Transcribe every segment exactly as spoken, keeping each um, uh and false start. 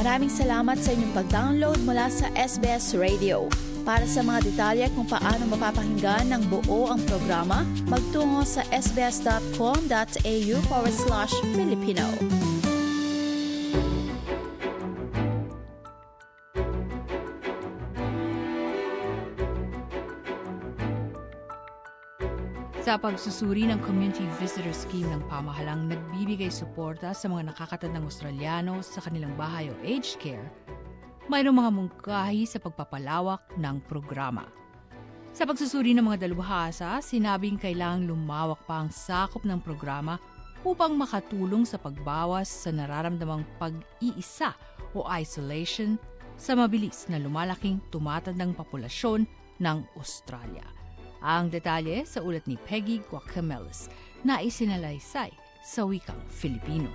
Maraming salamat sa inyong pag-download mula sa S B S Radio. Para sa mga detalye kung paano mapapakinggan ng buo ang programa, magtungo sa sbs.com.au forward slash Filipino. Sa pagsusuri ng Community Visitor Scheme ng pamahalang nagbibigay suporta sa mga nakakatandang Australiano sa kanilang bahay o aged care, mayroong mga mungkahi sa pagpapalawak ng programa. Sa pagsusuri ng mga dalubhasa, sinabing kailangang lumawak pa ang sakop ng programa upang makatulong sa pagbawas sa nararamdamang pag-iisa o isolation sa mabilis na lumalaking tumatandang populasyon ng Australia. Ang detalye sa ulat ni Peggy Guacamelis na isinalaysay sa wikang Filipino.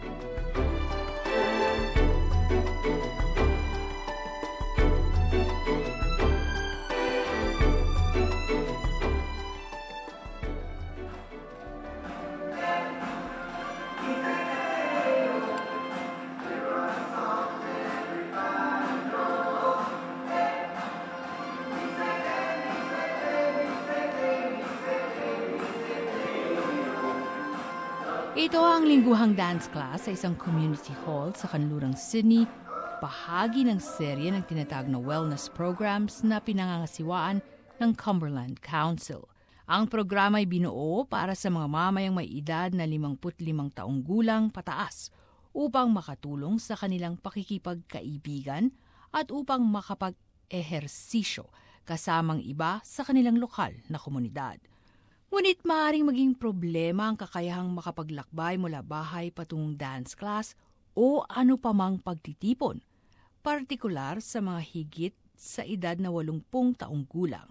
Ito ang lingguhang dance class sa isang community hall sa kanlurang Sydney, bahagi ng serye ng tinatawag na wellness programs na pinangangasiwaan ng Cumberland Council. Ang programa ay binuo para sa mga mamayang may edad na limampu't limang taong gulang pataas upang makatulong sa kanilang pakikipagkaibigan at upang makapag-ehersisyo kasamang iba sa kanilang lokal na komunidad. Ngunit maaaring maging problema ang kakayahang makapaglakbay mula bahay patungong dance class o ano pa mang pagtitipon, partikular sa mga higit sa edad na walumpung taong gulang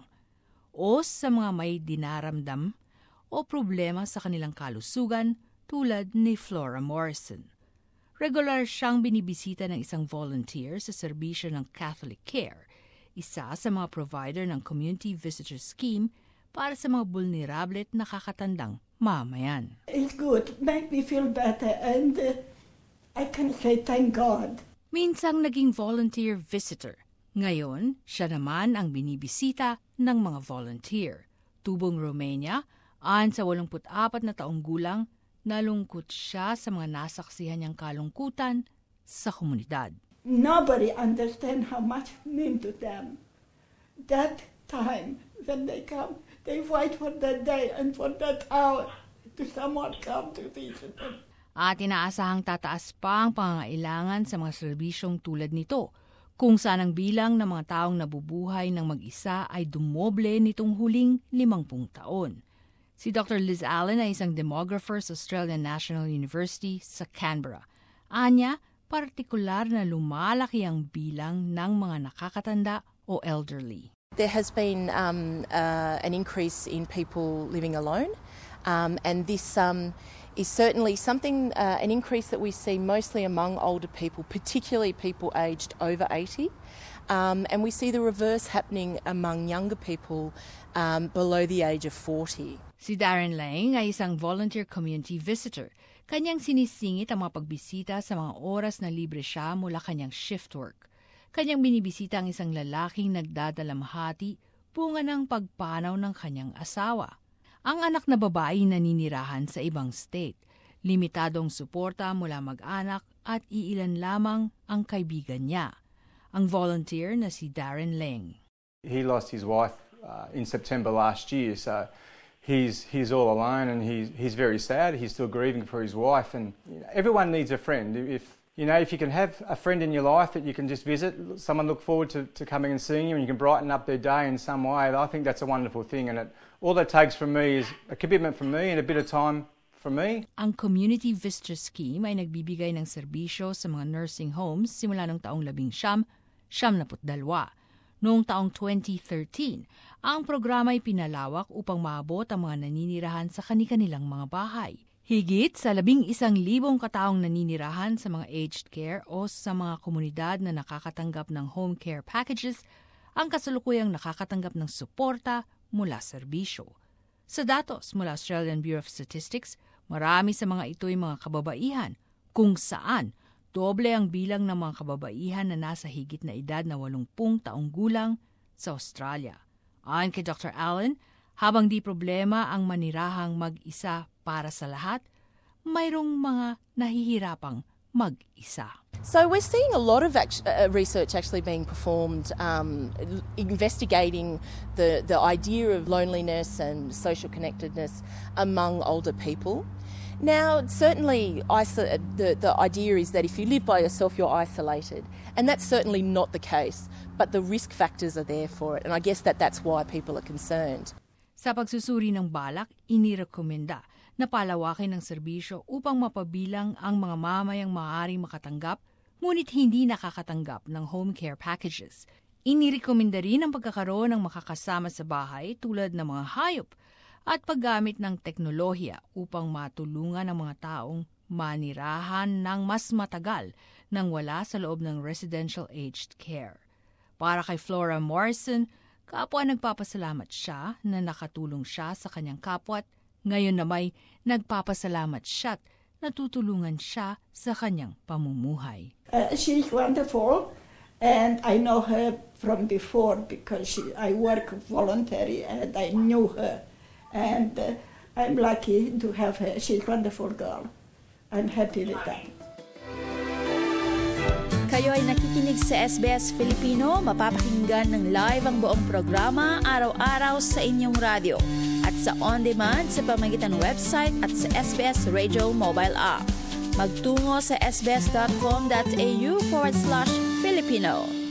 o sa mga may dinaramdam o problema sa kanilang kalusugan tulad ni Flora Morrison. Regular siyang binibisita ng isang volunteer sa serbisyo ng Catholic Care, isa sa mga provider ng Community Visitor Scheme para sa mga vulnerable at nakakatandang mamayan. It's good. Make me feel better and uh, I can say thank God. Minsang naging volunteer visitor. Ngayon, siya naman ang binibisita ng mga volunteer. Tubong Romania, ayon sa walumput apat na taong gulang, nalungkot siya sa mga nasaksihan niyang kalungkutan sa komunidad. Nobody understands how much it means to them. That time when they come, they wait for that day and for that hour to someone come to visit them. At inaasahang tataas pa ang pangangailangan sa mga serbisyong tulad nito, kung saan ang bilang ng mga taong nabubuhay ng mag-isa ay dumoble nitong huling limangpung taon. Si Doctor Liz Allen ay isang demographer sa Australian National University sa Canberra. Anya, partikular na lumalaki ang bilang ng mga nakakatanda o elderly. There has been um, uh, an increase in people living alone, um, and this um, is certainly something, uh, an increase that we see mostly among older people, particularly people aged over eighty, um, and we see the reverse happening among younger people um, below the age of forty. Si Darren Lang ay isang volunteer community visitor. Kanyang sinisingit ang mga pagbisita sa mga oras na libre siya mula kanyang shift work. Kanyang binibisita ang isang lalaking nagdadalamhati bunga ng pagpanaw ng kanyang asawa. Ang anak na babae naninirahan sa ibang state. Limitadong suporta mula mag-anak at iilan lamang ang kaibigan niya. Ang volunteer na si Darren Lang. He lost his wife uh, in September last year, so he's he's all alone and he's he's very sad. He's still grieving for his wife, and you know, everyone needs a friend. If You know, if you can have a friend in your life that you can just visit, someone look forward to, to coming and seeing you and you can brighten up their day in some way, I think that's a wonderful thing. And it, all that takes from me is a commitment from me and a bit of time from me. Ang Community Visitor Scheme ay nagbibigay ng serbisyo sa mga nursing homes simula noong taong labing siyam, siyam naput dalwa. Noong taong twenty thirteen, ang programa ay pinalawak upang maabot ang mga naninirahan sa kani-kanilang mga bahay. Higit sa labing isang libong kataong naninirahan sa mga aged care o sa mga komunidad na nakakatanggap ng home care packages ang kasalukuyang nakakatanggap ng suporta mula serbisyo. Sa datos mula Australian Bureau of Statistics, marami sa mga ito'y mga kababaihan kung saan doble ang bilang ng mga kababaihan na nasa higit na edad na walumpung taong gulang sa Australia. Ayon kay Doctor Allen, habang di problema ang manirahang mag-isa para sa lahat, mayroong mga nahihirapang mag-isa. So we're seeing a lot of act- uh, research actually being performed um, investigating the, the idea of loneliness and social connectedness among older people. Now, certainly iso- the, the idea is that if you live by yourself, you're isolated. And that's certainly not the case, but the risk factors are there for it. And I guess that that's why people are concerned. Sa pagsusuri ng balak, inirekomenda na palawakin ng serbisyo upang mapabilang ang mga mamayang maaaring makatanggap ngunit hindi nakakatanggap ng home care packages. Inirekomenda rin ang pagkakaroon ng makakasama sa bahay tulad ng mga hayop at paggamit ng teknolohiya upang matulungan ang mga taong manirahan ng mas matagal nang wala sa loob ng residential aged care. Para kay Flora Morrison, kapwa nagpapasalamat siya na nakatulong siya sa kanyang kapwa at ngayon na may nagpapasalamat siya at natutulungan siya sa kanyang pamumuhay. Uh, she's wonderful, and I know her from before because she, I work voluntary and I knew her. And uh, I'm lucky to have her. She's a wonderful girl. I'm happy with that. Kayo ay nakikinig sa S B S Filipino, mapapakinggan ng live ang buong programa araw-araw sa inyong radyo at sa on-demand sa pamamagitan ng website at sa S B S Radio mobile app. Magtungo sa sbs.com.au forward slash Filipino.